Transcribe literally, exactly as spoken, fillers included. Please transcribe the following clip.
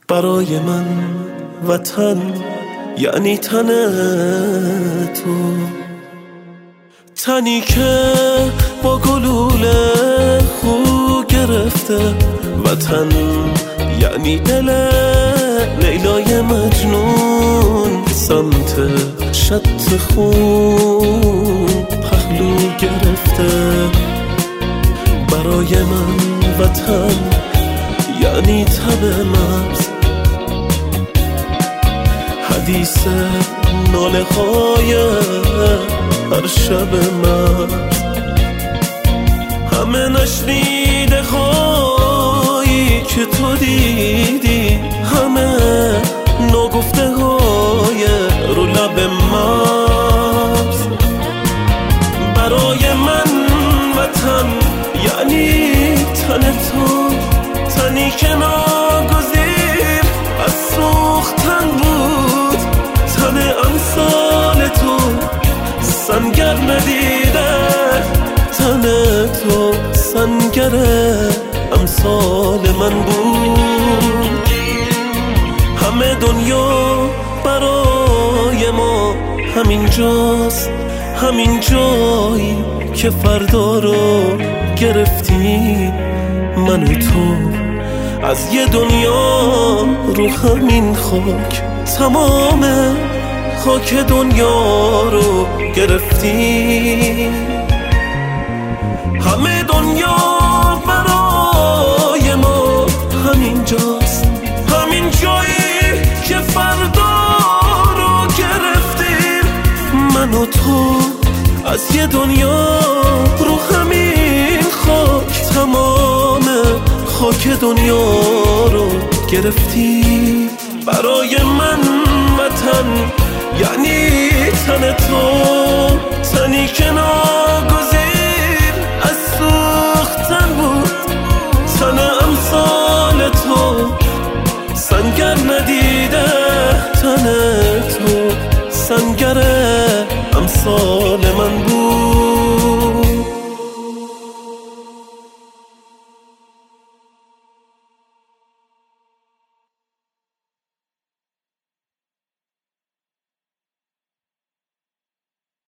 برای من وطن یعنی تن تو، تنی که با گلوله خو گرفته. وطن یعنی دل لیلای مجنون، سمت شط خون پهلو گرفته. برای من وطن یعنی تب مغز، حدیث ناله های هر شب مرز. همه نشنیده هایی که تو دیدی، همه ناگفته های رو لب مرز. برای من وطن یعنی تن تو، تنی که ناگزیر از سوختن بود. تن امثال تو سنگر ندیده، تن تو سنگر امثال من بود. همه دنیا برای ما همین جاست، همین جایی که فردا رو گرفتی. من و تو از یه دنیا رو همین خاک، تمام خاک دنیا رو گرفتی. همه دنیا برای ما همین جاست، همین جایی که فردا رو گرفتیم. من و تو از یه دنیا رو همین خاک، تمام خاک دنیا رو گرفتی. برای من وطن یعنی تن تو، تنی که